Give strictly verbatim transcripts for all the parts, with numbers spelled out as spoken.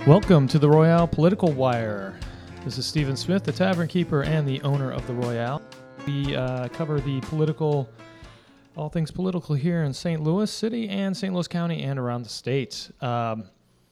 Welcome to the Royale Political Wire. This is Stephen Smith, the tavern keeper and the owner of the Royale. We uh, cover the political, all things political here in Saint Louis City and Saint Louis County and around the state. Um,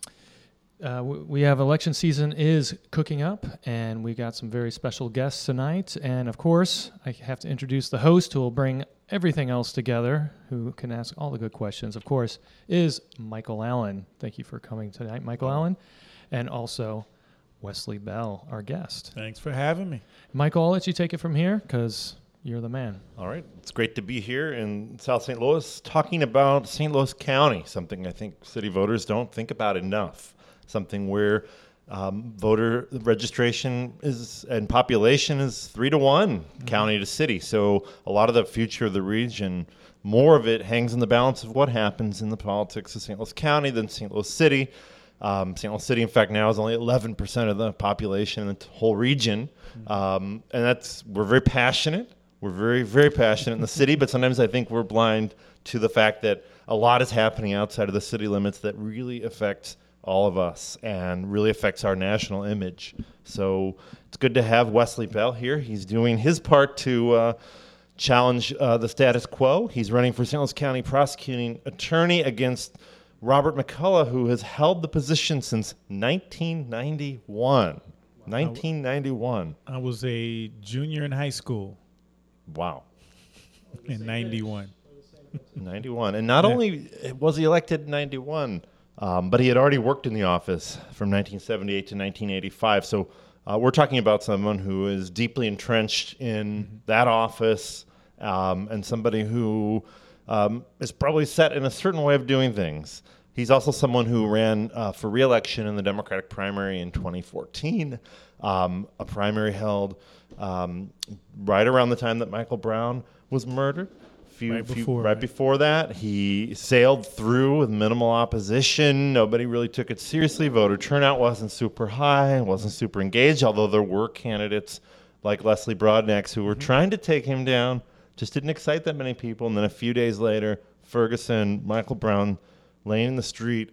uh, we have election season is cooking up, and we got some very special guests tonight. And of course, I have to introduce the host who will bring everything else together, who can ask all the good questions, of course, is Michael Allen. Thank you for coming tonight, Michael Allen. And also Wesley Bell, our guest. Thanks for having me. Michael, I'll let you take it from here because you're the man. All right. It's great to be here in South Saint Louis talking about Saint Louis County, something I think city voters don't think about enough, something where um, voter registration is and population is three to one mm-hmm. county to city. So a lot of the future of the region, more of it hangs in the balance of what happens in the politics of Saint Louis County than Saint Louis City. Um, Saint Louis City, in fact, now is only eleven percent of the population in the whole region. Um, and that's, we're very passionate. We're very, very passionate in the city, but sometimes I think we're blind to the fact that a lot is happening outside of the city limits that really affects all of us and really affects our national image. So it's good to have Wesley Bell here. He's doing his part to uh, challenge uh, the status quo. He's running for Saint Louis County prosecuting attorney against Robert McCullough, who has held the position since nineteen ninety-one. nineteen ninety-one. I was a junior in high school. Wow. In ninety-one. ninety-one. And not yeah. only was he elected in ninety-one, um, but he had already worked in the office from nineteen seventy-eight to nineteen eighty-five. So uh, we're talking about someone who is deeply entrenched in mm-hmm. that office um, and somebody who um, is probably set in a certain way of doing things. He's also someone who ran uh, for re-election in the Democratic primary in twenty fourteen, um, a primary held um, right around the time that Michael Brown was murdered. Few, right, few, before, right before that, he sailed through with minimal opposition. Nobody really took it seriously. Voter turnout wasn't super high, wasn't super engaged, although there were candidates like Leslie Broadnax who were mm-hmm. trying to take him down. Just didn't excite that many people. And then a few days later, Ferguson, Michael Brown, laying in the street,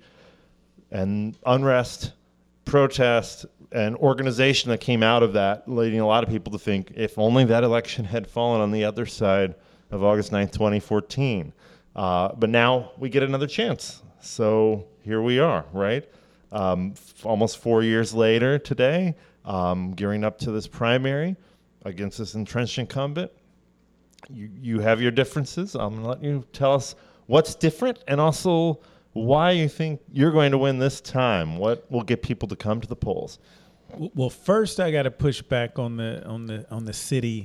and unrest, protest, and organization that came out of that, leading a lot of people to think if only that election had fallen on the other side of August ninth, twenty fourteen. Uh, but now we get another chance. So here we are, right? Um, f- almost four years later today, um, gearing up to this primary against this entrenched incumbent. You, you have your differences. I'm going to let you tell us what's different and also why you think you're going to win this time. What will get people to come to the polls? Well, first I got to push back on the on the on the city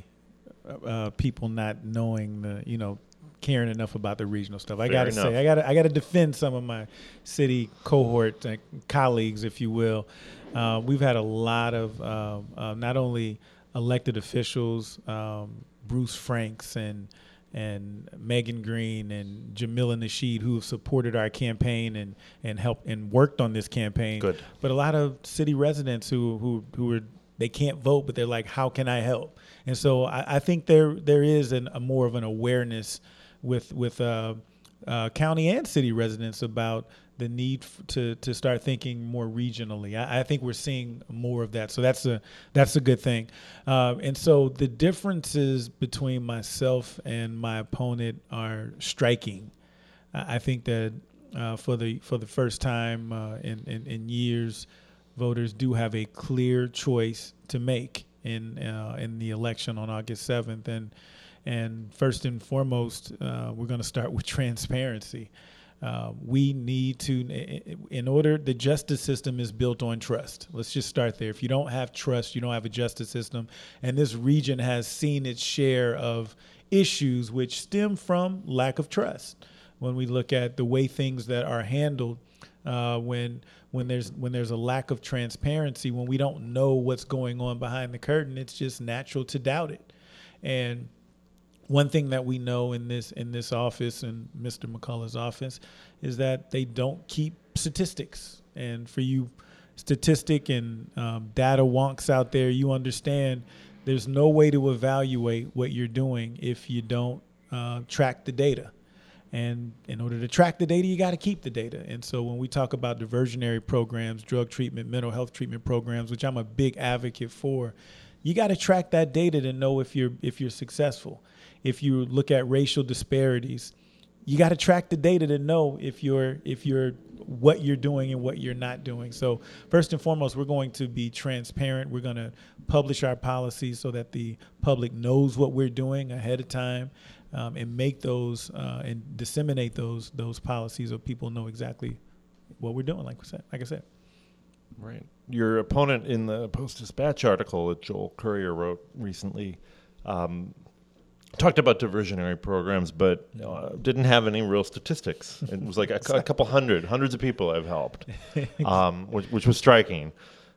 uh, people not knowing the you know caring enough about the regional stuff. I got to say I got I got to defend some of my city cohort uh, colleagues, if you will. Uh, we've had a lot of uh, uh, not only elected officials, um, Bruce Franks and. and Megan Green and Jamila Nasheed, who have supported our campaign and, and helped and worked on this campaign. Good. But a lot of city residents who who who are they can't vote, but they're like, how can I help? And so I, I think there there is an, a more of an awareness with with uh, uh, county and city residents about the need f- to to start thinking more regionally. I, I think we're seeing more of that, so that's a that's a good thing. Uh, and so the differences between myself and my opponent are striking. I, I think that uh, for the for the first time uh, in, in in years, voters do have a clear choice to make in uh, in the election on August seventh, and and first and foremost, uh, we're going to start with transparency. Uh, we need to, in order, the justice system is built on trust. Let's just start there. If you don't have trust, you don't have a justice system. And this region has seen its share of issues which stem from lack of trust. When we look at the way things that are handled, uh, when when there's when there's a lack of transparency, when we don't know what's going on behind the curtain, it's just natural to doubt it. And one thing that we know in this in this office and Mister McCullough's office is that they don't keep statistics. And for you statistic and um, data wonks out there, you understand there's no way to evaluate what you're doing if you don't uh, track the data. And in order to track the data, you got to keep the data. And so when we talk about diversionary programs, drug treatment, mental health treatment programs, which I'm a big advocate for, you got to track that data to know if you're if you're successful. If you look at racial disparities, you got to track the data to know if you're if you're what you're doing and what you're not doing. So first and foremost, we're going to be transparent. We're going to publish our policies so that the public knows what we're doing ahead of time, um, and make those uh, and disseminate those those policies so people know exactly what we're doing. Like I said, like I said. Right. Your opponent in the Post-Dispatch article that Joel Currier wrote recently um, talked about diversionary programs, but uh, didn't have any real statistics. It was like a, a couple hundred, hundreds of people I've helped, um, which, which was striking.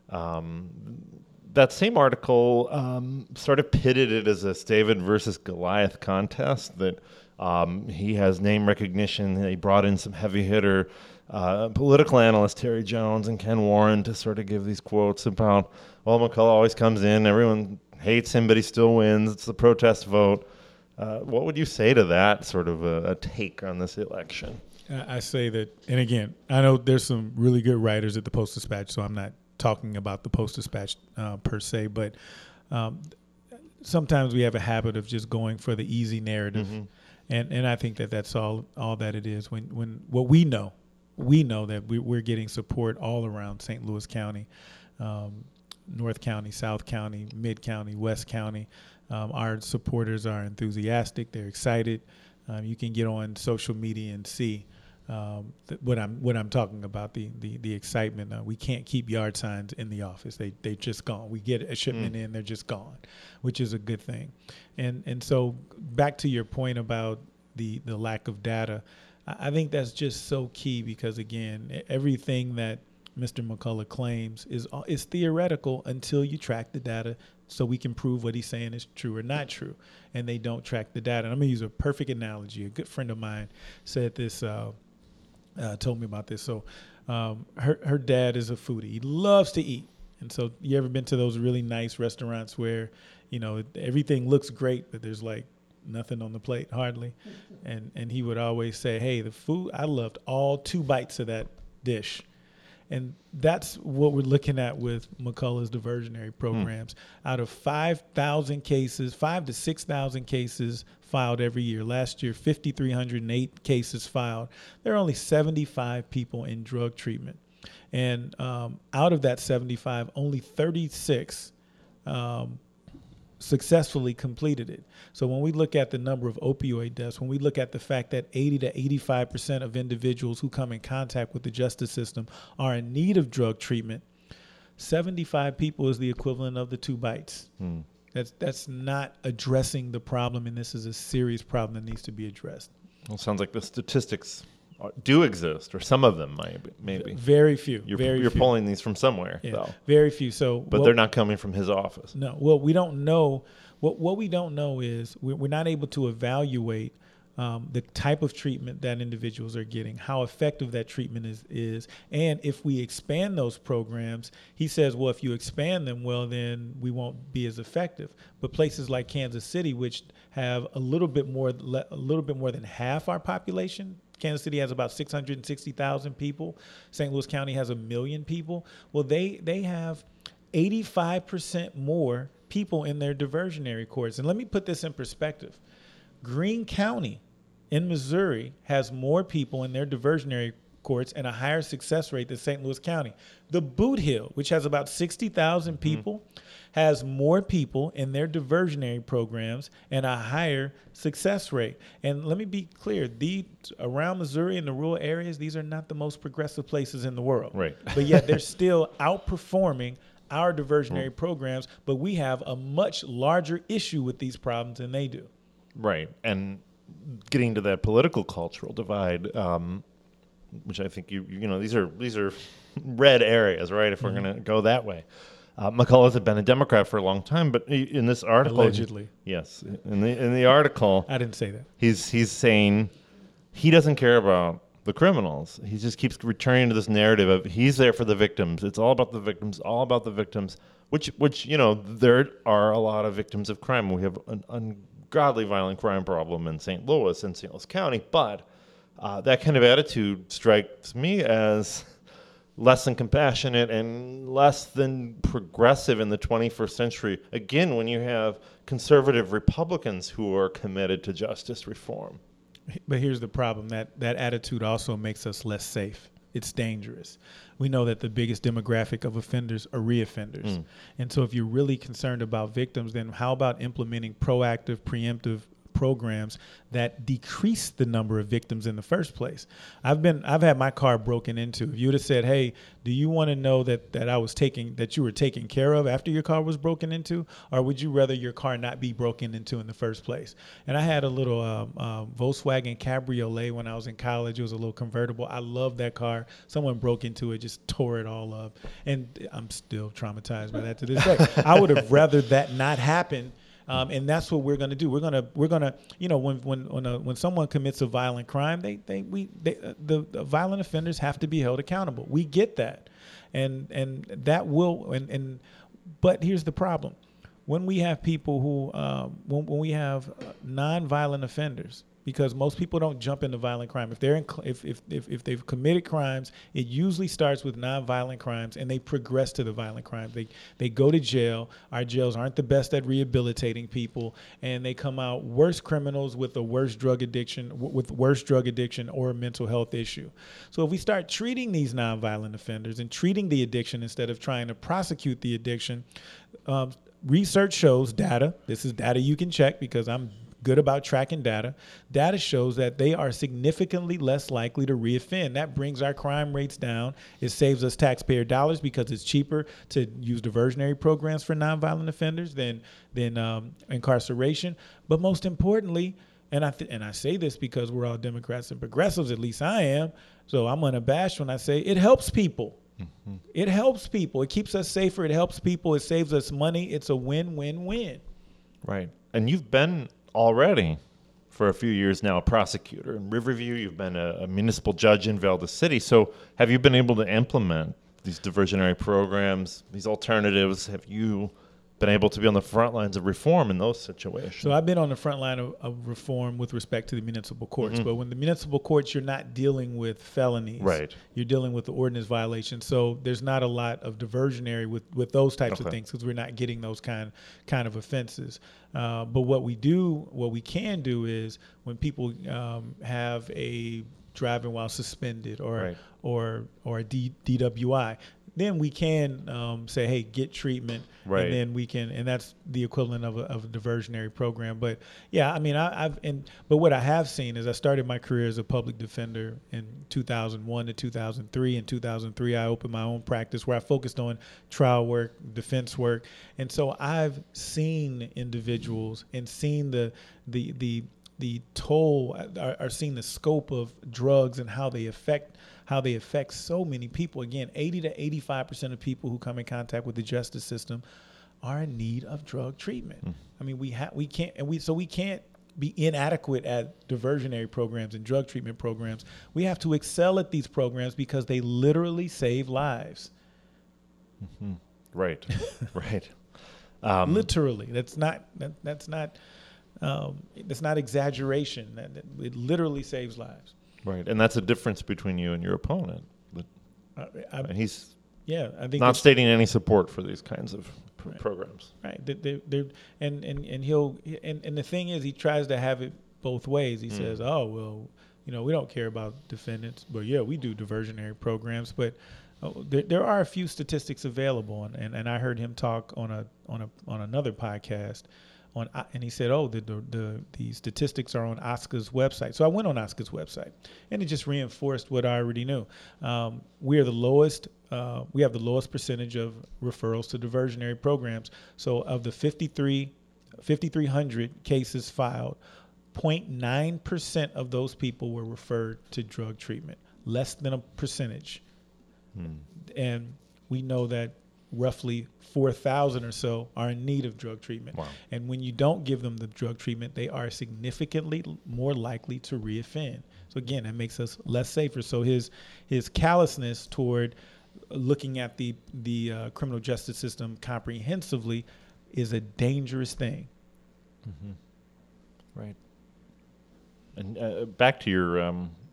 Um, that same article um, sort of pitted it as a David versus Goliath contest, that um, he has name recognition. He brought in some heavy hitter uh, political analysts, Terry Jones and Ken Warren, to sort of give these quotes about, well, McCullough always comes in, everyone hates him, but he still wins. It's the protest vote. Uh, what would you say to that sort of a, a take on this election? I say that, and again, I know there's some really good writers at the Post-Dispatch, so I'm not talking about the Post-Dispatch uh, per se, but um, sometimes we have a habit of just going for the easy narrative, mm-hmm. and and I think that that's all all that it is. When when what we know, we know that we, we're getting support all around Saint Louis County, um, North County, South County, Mid County, West County. Um, our supporters are enthusiastic; they're excited. Um, you can get on social media and see um, th- what I'm what I'm talking about. The the the excitement. Uh, we can't keep yard signs in the office; they they just gone. We get a shipment mm. in, they're just gone, which is a good thing. And and so back to your point about the the lack of data, I, I think that's just so key, because again, everything that Mister McCullough claims is is theoretical until you track the data, so we can prove what he's saying is true or not true. And they don't track the data. And I'm gonna use a perfect analogy. A good friend of mine said this, uh, uh, told me about this. So um, her her dad is a foodie. He loves to eat. And so you ever been to those really nice restaurants where, you know, everything looks great, but there's like nothing on the plate, hardly. And and he would always say, hey, the food, I loved all two bites of that dish. And that's what we're looking at with McCullough's diversionary programs. Mm. Out of five thousand cases, five to six thousand cases filed every year. Last year, five thousand three hundred eight cases filed. There are only seventy-five people in drug treatment. And um, out of that seventy-five, only thirty-six um, successfully completed it. So when we look at the number of opioid deaths, when we look at the fact that eighty to eighty-five percent of individuals who come in contact with the justice system are in need of drug treatment, seventy-five people is the equivalent of the two bites. Hmm. That's that's not addressing the problem, and this is a serious problem that needs to be addressed. Well, it sounds like the statistics do exist, or some of them might maybe. Very few. You're, very you're few. pulling these from somewhere, yeah, though. Very few. So, but well, they're not coming from his office. No. Well, we don't know. What what we don't know is we're, we're not able to evaluate um, the type of treatment that individuals are getting, how effective that treatment is, is, and if we expand those programs. He says, well, if you expand them, well, then we won't be as effective. But places like Kansas City, which have a little bit more, a little bit more than half our population. Kansas City has about six hundred sixty thousand people. Saint Louis County has a million people. Well, they they have eighty-five percent more people in their diversionary courts. And let me put this in perspective. Greene County in Missouri has more people in their diversionary courts and a higher success rate than Saint Louis County. The Boot Hill, which has about sixty thousand people, mm-hmm. has more people in their diversionary programs and a higher success rate. And let me be clear, the around Missouri in the rural areas, these are not the most progressive places in the world. Right. But yet they're still outperforming our diversionary mm. programs, but we have a much larger issue with these problems than they do. Right. And getting to that political cultural divide, um, which I think you you know these are these are red areas, right? If we're mm-hmm. going to go that way, uh, McCullough had been a Democrat for a long time, but he, in this article, allegedly, he, yes, in the in the article, I didn't say that. He's he's saying he doesn't care about the criminals. He just keeps returning to this narrative of he's there for the victims. It's all about the victims, all about the victims. Which which you know there are a lot of victims of crime. We have an ungodly violent crime problem in Saint Louis and Saint Louis County, but uh, that kind of attitude strikes me as less than compassionate and less than progressive in the twenty-first century. Again, when you have conservative Republicans who are committed to justice reform. But here's the problem, that that attitude also makes us less safe. It's dangerous. We know that the biggest demographic of offenders are reoffenders. Mm. And so if you're really concerned about victims, then how about implementing proactive, preemptive programs that decrease the number of victims in the first place? I've been, I've had my car broken into. If you would have said, hey, do you want to know that, that I was taking, that you were taken care of after your car was broken into, or would you rather your car not be broken into in the first place? And I had a little um, uh, Volkswagen Cabriolet when I was in college. It was a little convertible. I loved that car. Someone broke into it, just tore it all up. And I'm still traumatized by that to this day. I would have rather that not happen. Um, and that's what we're going to do. We're going to, we're going to, you know, when when when, a, when someone commits a violent crime, they they we they, uh, the, the violent offenders have to be held accountable. We get that, and and that will and and, but here's the problem: when we have people who, um, when when we have non-violent offenders. Because most people don't jump into violent crime. If they're in, if, if if if they've committed crimes, it usually starts with nonviolent crimes, and they progress to the violent crimes. They they go to jail. Our jails aren't the best at rehabilitating people, and they come out worse criminals with a worse drug addiction, with worse drug addiction or a mental health issue. So if we start treating these nonviolent offenders and treating the addiction instead of trying to prosecute the addiction, um, research shows, data. This is data you can check because I'm good about tracking data. Data shows that they are significantly less likely to reoffend. That brings our crime rates down. It saves us taxpayer dollars because it's cheaper to use diversionary programs for nonviolent offenders than than um, incarceration. But most importantly, and I th- and I say this because we're all Democrats and progressives, at least I am, so I'm unabashed when I say it helps people. Mm-hmm. It helps people. It keeps us safer. It helps people. It saves us money. It's a win-win-win. Right. And you've been already for a few years now a prosecutor in Riverview. You've been a, a municipal judge in Valdosta City. So have you been able to implement these diversionary programs, these alternatives? Have you been able to be on the front lines of reform in those situations? So I've been on the front line of, of reform with respect to the municipal courts. Mm-hmm. But when the municipal courts, you're not dealing with felonies. Right. You're dealing with the ordinance violations. So there's not a lot of diversionary with, with those types okay. of things because we're not getting those kind, kind of offenses. Uh, but what we do, what we can do is when people um, have a driving while suspended or right. or or a D, DWI, then we can um, say, hey, get treatment, right. and then we can, and that's the equivalent of a, of a diversionary program. But yeah, I mean, I, I've, and but what I have seen is I started my career as a public defender in two thousand one to two thousand three. In two thousand three, I opened my own practice where I focused on trial work, defense work, and so I've seen individuals and seen the the the the toll, are, are seeing the scope of drugs and how they affect how they affect so many people. Again, eighty to eighty-five percent of people who come in contact with the justice system are in need of drug treatment. Mm. I mean, we have we can't and we so we can't be inadequate at diversionary programs and drug treatment programs. We have to excel at these programs because they literally save lives. Mm-hmm. Right, right. Um, literally, that's not that, that's not um, that's not exaggeration. That, that, it literally saves lives. Right, and that's a difference between you and your opponent. But uh, I, he's yeah, I think not stating any support for these kinds of pr- right. programs. Right, they, they, they're, and and and he'll and, and the thing is, he tries to have it both ways. He mm. says, "Oh well, you know, we don't care about defendants, but yeah, we do diversionary programs." But oh, there, there are a few statistics available, and, and, and I heard him talk on a on a on another podcast. On, and he said, oh, the, the the the statistics are on O S C A's website. So I went on O S C A's website, and it just reinforced what I already knew. Um, we are the lowest, uh, we have the lowest percentage of referrals to diversionary programs. So of the fifty-three, fifty-three hundred cases filed, zero point nine percent of those people were referred to drug treatment, less than a percentage. Hmm. And we know that roughly four thousand or so are in need of drug treatment. Wow. And when you don't give them the drug treatment, they are significantly more likely to reoffend. So again, that makes us less safer. So his his callousness toward looking at the, the uh, criminal justice system comprehensively is a dangerous thing. Mm-hmm. Right. And uh, back to your um,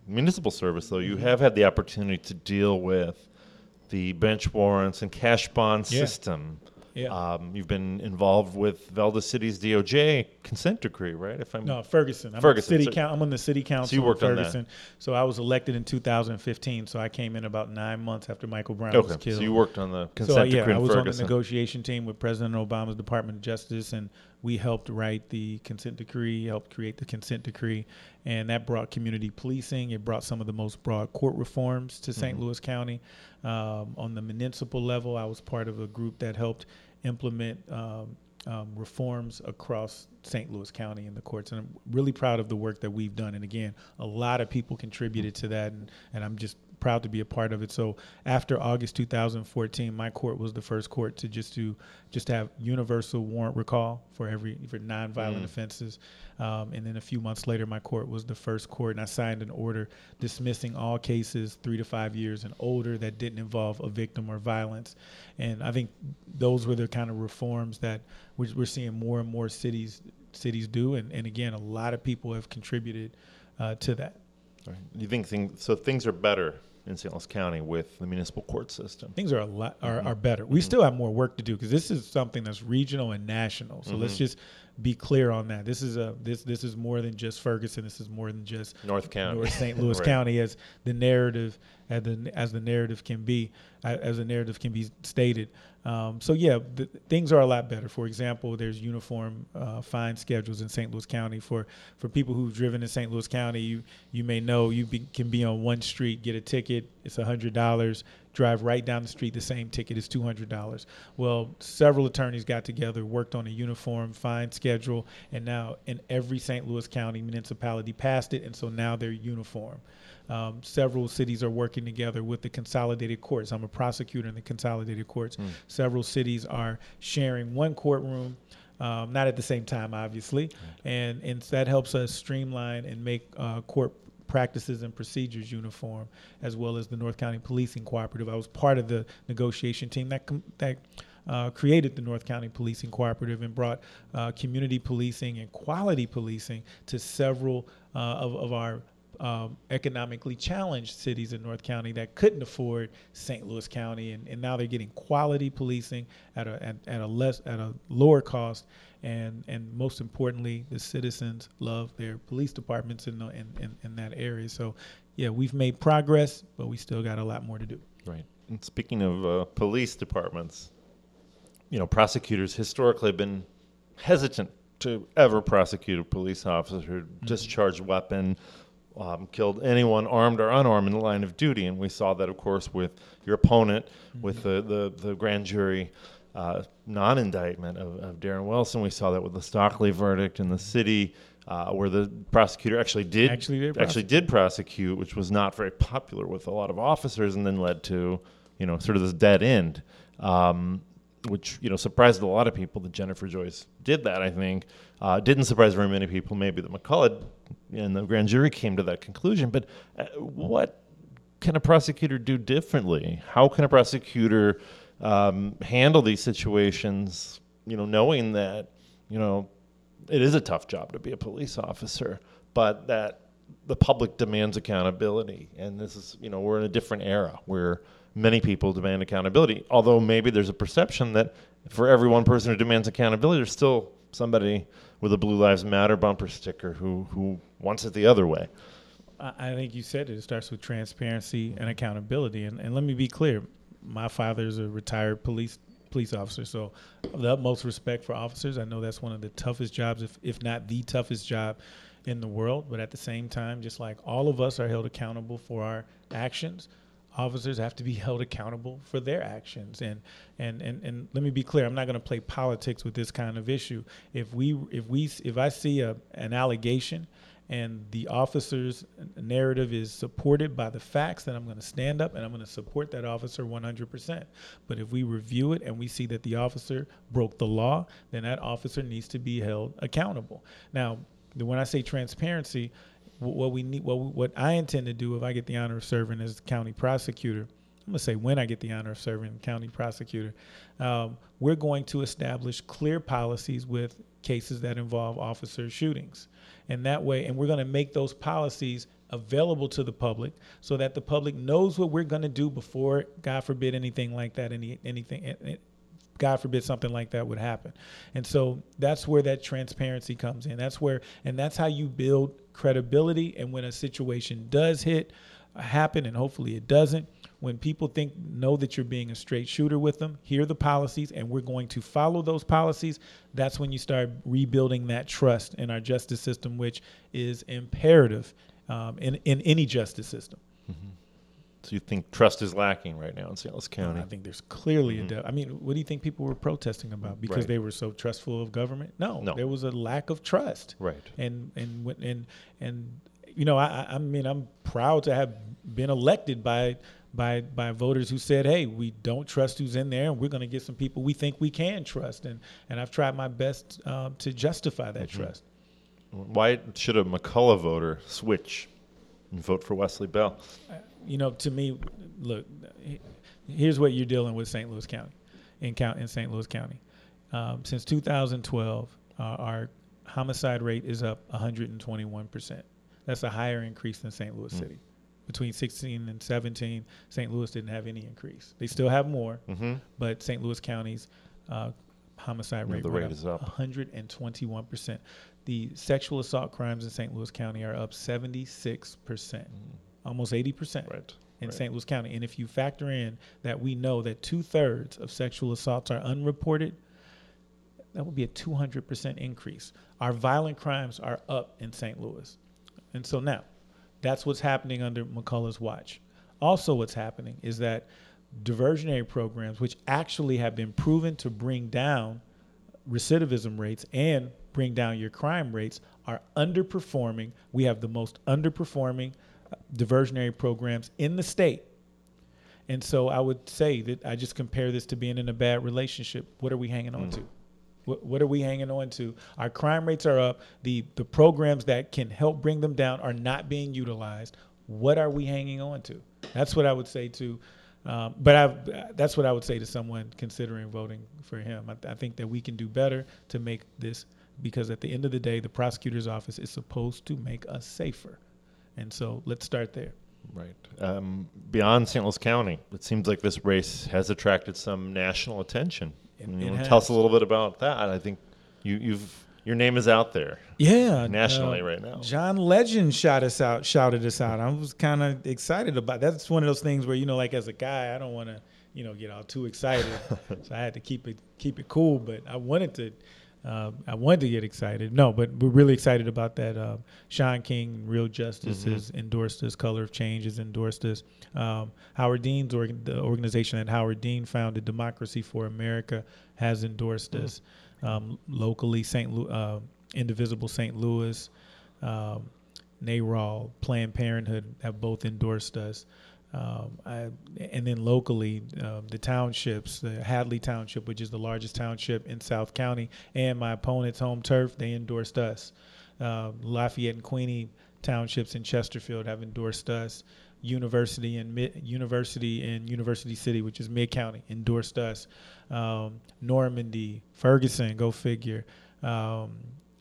municipal service, though, you have had the opportunity to deal with the bench warrants and cash bond Yeah. system. Yeah. Um, you've been involved with Valda City's D O J consent decree, right? If I'm No, Ferguson. I'm Ferguson, City so- coun- I'm on the city council you worked in on that. Ferguson. So I was elected in two thousand fifteen. So I came in about nine months after Michael Brown okay, was killed. so you worked on the So consent yeah, decree I in was on the Ferguson. negotiation team with President Obama's Department of Justice, and we helped write the consent decree, helped create the consent decree, and that brought community policing. It brought some of the most broad court reforms to Saint Mhm. Louis County. Um, on the municipal level, I was part of a group that helped implement um, um, reforms across Saint Louis County in the courts, and I'm really proud of the work that we've done. And again, a lot of people contributed to that, and, and I'm just proud to be a part of it. So after August two thousand fourteen, my court was the first court to just do just have universal warrant recall for every for nonviolent Mm. offenses. Um, and then a few months later, my court was the first court, and I signed an order dismissing all cases three to five years and older that didn't involve a victim or violence. And I think those were the kind of reforms that we're, we're seeing more and more cities cities do. And, and again, a lot of people have contributed uh, to that. Right. You think things, so things are better in Saint Louis County with the municipal court system? Things are a lot are, Mhm. are better. We Mhm. still have more work to do because this is something that's regional and national. So let's Mhm. just be clear on that. This is a this this is more than just Ferguson. This is more than just North County. North Saint Louis Right. County, as the narrative as the as the narrative can be uh, as the narrative can be stated. Um, so yeah, the, things are a lot better. For example, there's uniform uh, fine schedules in Saint Louis County for for people who've driven in Saint Louis County. You you may know you be, can be on one street, get a ticket. It's a hundred dollars. Drive right down the street, the same ticket is two hundred dollars. Well, several attorneys got together, worked on a uniform fine schedule, and now in every Saint Louis County municipality passed it, and so now they're uniform. Um, several cities are working together with the consolidated courts. I'm a prosecutor in the consolidated courts. Mm. Several cities are sharing one courtroom, um, not at the same time, obviously, and, and that helps us streamline and make uh, court practices and procedures uniform, as well as the North County Policing Cooperative. I was part of the negotiation team that com- that uh, created the North County Policing Cooperative and brought uh, community policing and quality policing to several uh, of, of our um, economically challenged cities in North County that couldn't afford Saint Louis County, and, and now they're getting quality policing at a at, at a less at a lower cost. And and most importantly, the citizens love their police departments in, the, in, in in that area. So, yeah, we've made progress, but we still got a lot more to do. Right. And speaking of uh, police departments, you know, prosecutors historically have been hesitant to ever prosecute a police officer who Mm-hmm. discharged a weapon, um, killed anyone armed or unarmed in the line of duty. And we saw that, of course, with your opponent, Mm-hmm. with the, the, the grand jury uh, non-indictment of, of Darren Wilson. We saw that with the Stockley verdict in the city, uh, where the prosecutor actually did Actually did actually did prosecute, which was not very popular with a lot of officers, and then led to, you know, sort of this dead end, um, which, you know, surprised a lot of people that Jennifer Joyce did that, I think. Uh, didn't surprise very many people, maybe that McCullough and the grand jury came to that conclusion. But uh, what can a prosecutor do differently? How can a prosecutor um, handle these situations, you know, knowing that, you know, it is a tough job to be a police officer, but that the public demands accountability. And this is, you know, we're in a different era where many people demand accountability, although maybe there's a perception that for every one person who demands accountability, there's still somebody with a Blue Lives Matter bumper sticker who, who wants it the other way. I, I think you said it. It starts with transparency and accountability. And, and let me be clear. My father is a retired police police officer, so I have the utmost respect for officers. I know that's one of the toughest jobs, if, if not the toughest job in the world. But at the same time, just like all of us are held accountable for our actions, officers have to be held accountable for their actions. And and and, and let me be clear, I'm not going to play politics with this kind of issue. If we if we if I see a an allegation and the officer's narrative is supported by the facts, then I'm going to stand up and I'm going to support that officer one hundred percent. But if we review it and we see that the officer broke the law, then that officer needs to be held accountable. Now, when I say transparency, what we need, what what I intend to do if I get the honor of serving as county prosecutor, I'm going to say when I get the honor of serving county prosecutor, um, we're going to establish clear policies with cases that involve officer shootings. And that way, and we're going to make those policies available to the public so that the public knows what we're going to do before, God forbid, anything like that, any anything, God forbid something like that would happen. And so that's where that transparency comes in. That's where, and that's how you build credibility. And when a situation does hit, happen, and hopefully it doesn't, when people think, know that you're being a straight shooter with them, hear the policies, and we're going to follow those policies, that's when you start rebuilding that trust in our justice system, which is imperative um, in, in any justice system. Mm-hmm. So you think trust is lacking right now in Saint Louis County? I think there's clearly mm-hmm. a de- I mean, what do you think people were protesting about? Because right. they were so trustful of government? No, no, there was a lack of trust. Right. And, and, and, and you know, I, I mean, I'm proud to have been elected by by by voters who said, hey, we don't trust who's in there, and we're going to get some people we think we can trust. And, and I've tried my best um, to justify that mm-hmm. trust. Why should a McCullough voter switch and vote for Wesley Bell? You know, to me, look, here's what you're dealing with Saint Louis County, in, count, in Saint Louis County. Um, since two thousand twelve, uh, our homicide rate is up one hundred twenty-one percent. That's a higher increase than Saint Louis mm-hmm. City. Between sixteen and seventeen, Saint Louis didn't have any increase. They still have more, mm-hmm. but Saint Louis County's uh, homicide rate, the rate is up one hundred twenty-one percent. The sexual assault crimes in Saint Louis County are up seventy-six percent, mm. almost eighty percent right. in right. Saint Louis County. And if you factor in that we know that two-thirds of sexual assaults are unreported, that would be a two hundred percent increase. Our violent crimes are up in Saint Louis. And so now, that's what's happening under McCullough's watch. Also what's happening is that diversionary programs, which actually have been proven to bring down recidivism rates and bring down your crime rates, are underperforming. We have the most underperforming diversionary programs in the state. And so I would say that I just compare this to being in a bad relationship. What are we hanging on mm. to? What, what are we hanging on to? Our crime rates are up. The the programs that can help bring them down are not being utilized. What are we hanging on to? That's what I would say to, um, but I that's what I would say to someone considering voting for him. I, I think that we can do better to make this, because at the end of the day, the prosecutor's office is supposed to make us safer. And so let's start there. Right. Um, beyond Saint Louis County, it seems like this race has attracted some national attention. It, you it want to tell us a little bit about that? I think you, you've your name is out there. Yeah, nationally uh, right now. John Legend shot us out, shouted us out. I was kind of excited about that. That's one of those things where, you know, like as a guy, I don't want to, you know, get all too excited. So I had to keep it keep it cool. But I wanted to. Uh, I wanted to get excited. No, but we're really excited about that. Uh, Sean King, Real Justice, mm-hmm. has endorsed us. Color of Change has endorsed us. Um, Howard Dean's org- the organization that Howard Dean founded, Democracy for America, has endorsed mm-hmm. us. Um, locally, Saint Lu- uh, Indivisible Saint Louis, um, NARAL, Planned Parenthood have both endorsed us. Um, I, and then locally, um, the townships, the Hadley Township, which is the largest township in South County, and my opponent's home turf, they endorsed us. Uh, Lafayette and Queenie townships in Chesterfield have endorsed us. University and Mid- University in University City, which is Mid County, endorsed us. Um, Normandy, Ferguson, go figure. Um,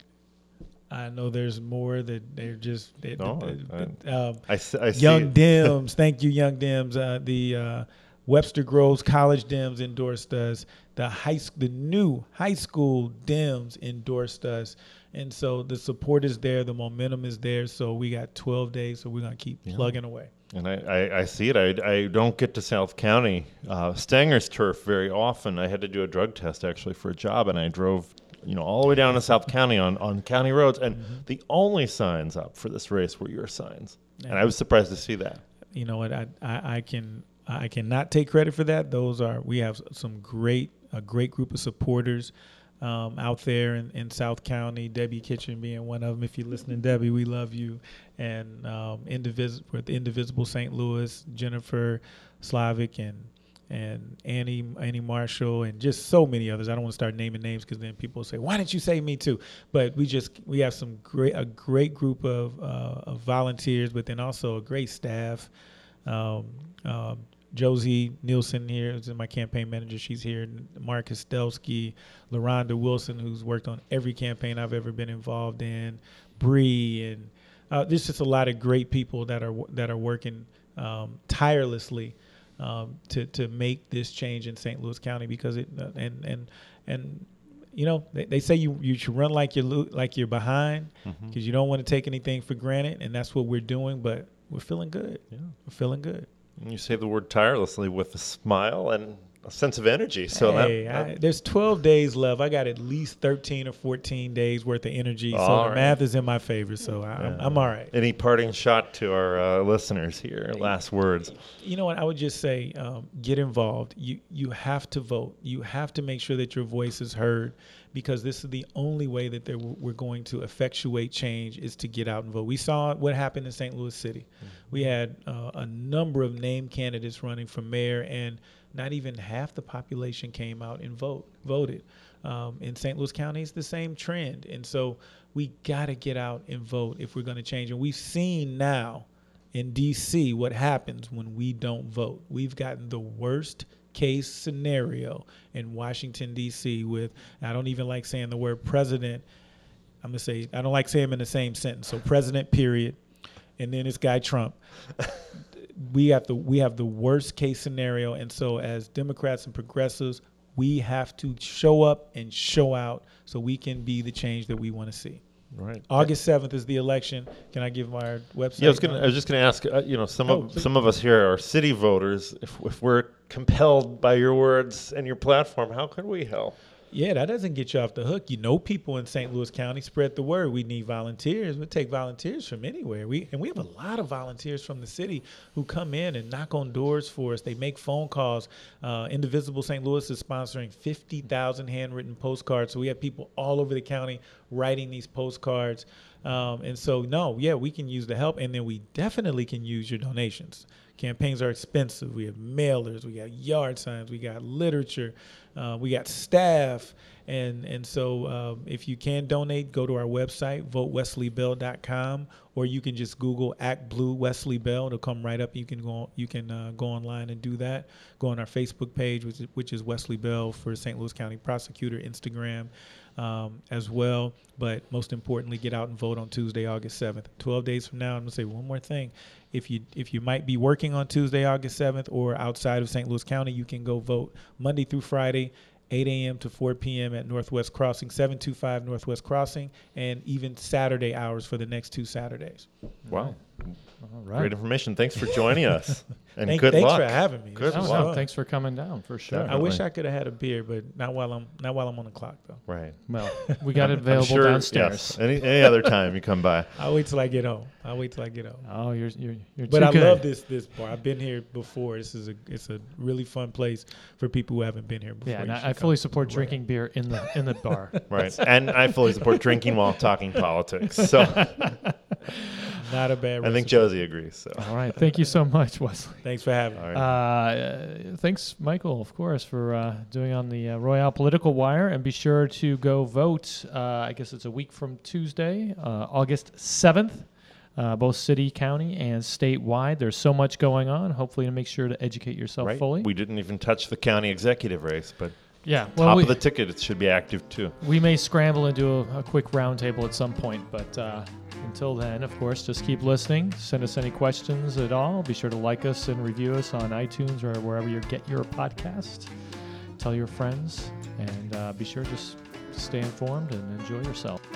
I know there's more that they're just they, no, they, I, um, I, I see Young it. Dems. Thank you, Young Dems. Uh, the uh, Webster Groves College Dems endorsed us. The high, the new high school Dems endorsed us, and so the support is there. The momentum is there. So we got twelve days. So we're gonna keep yeah. plugging away. And I, I, I see it. I, I don't get to South County, uh, Stanger's turf very often. I had to do a drug test actually for a job, and I drove, you know, all the way down to South County on, on county roads, and mm-hmm. the only signs up for this race were your signs, yeah. and I was surprised to see that. You know what? I, I, I can I cannot take credit for that. Those are we have some great a great group of supporters um, out there in, in South County. Debbie Kitchen being one of them. If you're listening, Debbie, we love you. And um, Indivis- with Indivisible Saint Louis, Jennifer Slavic and. and Annie Annie Marshall, and just so many others. I don't want to start naming names because then people will say, why didn't you say me too? But we just we have some great a great group of, uh, of volunteers, but then also a great staff. Um, um, Josie Nielsen here, who's my campaign manager. She's here. Mark Kostelsky, LaRonda Wilson, who's worked on every campaign I've ever been involved in. Bree, and uh, there's just a lot of great people that are that are working um, tirelessly um, to to make this change in Saint Louis County, because it uh, and and and you know they, they say you you should run like you're lo- like you're behind, because mm-hmm. you don't want to take anything for granted, and that's what we're doing. But we're feeling good. Yeah, we're feeling good. And you say the word tirelessly with a smile and a sense of energy. So hey, that, that I, there's twelve days left. I got at least thirteen or fourteen days worth of energy. So all the right. math is in my favor. So I, yeah. I'm, I'm all right. Any parting shot to our uh, listeners here? Last words. You know what? I would just say, um, get involved. You you have to vote. You have to make sure that your voice is heard, because this is the only way that there, we're going to effectuate change is to get out and vote. We saw what happened in Saint Louis City. Mm-hmm. We had uh, a number of named candidates running for mayor, and not even half the population came out and vote voted. Um, in Saint Louis County, it's the same trend. And so we got to get out and vote if we're going to change. And we've seen now in D C what happens when we don't vote. We've gotten the worst case scenario in Washington, D C with, I don't even like saying the word president. I'm going to say, I don't like saying them in the same sentence. So president, period. And then this guy Trump. We have the we have the worst case scenario, and so as Democrats and progressives, we have to show up and show out so we can be the change that we want to see. Right. August seventh is the election. Can I give my website? Yeah, I was gonna. I was just gonna ask. Uh, you know, some Oh, of please. some of us here are city voters. If if we're compelled by your words and your platform, how can we help? Yeah, that doesn't get you off the hook. You know, people in Saint Louis County, spread the word. We need volunteers. We take volunteers from anywhere. We and we have a lot of volunteers from the city who come in and knock on doors for us. They make phone calls. Uh, Indivisible Saint Louis is sponsoring fifty thousand handwritten postcards. So we have people all over the county writing these postcards. Um, and so, no, yeah, we can use the help. And then we definitely can use your donations. Campaigns are expensive. We have mailers, we got yard signs, we got literature, uh, we got staff. And and so um, if you can donate, go to our website, vote wesley bell dot com, or you can just Google Act Blue Wesley Bell. It'll come right up. You can go you can uh, go online and do that. Go on our Facebook page, which is, which is Wesley Bell for Saint Louis County Prosecutor, Instagram um, as well. But most importantly, get out and vote on Tuesday, August seventh. twelve days from now, I'm going to say one more thing. If you if you might be working on Tuesday, August seventh, or outside of Saint Louis County, you can go vote Monday through Friday, eight a.m. to four p.m. at Northwest Crossing, seven two five Northwest Crossing, and even Saturday hours for the next two Saturdays. Wow. All right. Great information. Thanks for joining us. And Thank, good thanks luck. for having me. Good This was Oh, no, fun. thanks for coming down, for sure. Definitely. I wish I could have had a beer, but not while I'm not while I'm on the clock though. Right. Well, we got it I'm available sure, downstairs. Yes. Any, any other time you come by. I'll wait till I get home. I'll wait till I get home. Oh, you're you're you're But too I good. love this this bar. I've been here before. This is a it's a really fun place for people who haven't been here before. Yeah, and You I, should I come. fully support drinking beer in the in the bar. Right. And I fully support drinking while talking politics. So Not a bad. I think recipe. Josie agrees. So All right, thank you so much, Wesley. Thanks for having me. all right. Uh, thanks, Michael, of course, for uh, doing on the uh, Royale Political Wire. And be sure to go vote. Uh, I guess it's a week from Tuesday, uh, August seventh, uh, both city, county, and statewide. There's so much going on. Hopefully, to make sure to educate yourself right. fully. We didn't even touch the county executive race, but yeah, well, top we, of the ticket, it should be active too. we may scramble and do a, a quick roundtable at some point, but uh, until then, of course, just keep listening. Send us any questions at all. Be sure to like us and review us on iTunes or wherever you get your podcast. Tell your friends, and uh, be sure to just stay informed and enjoy yourself.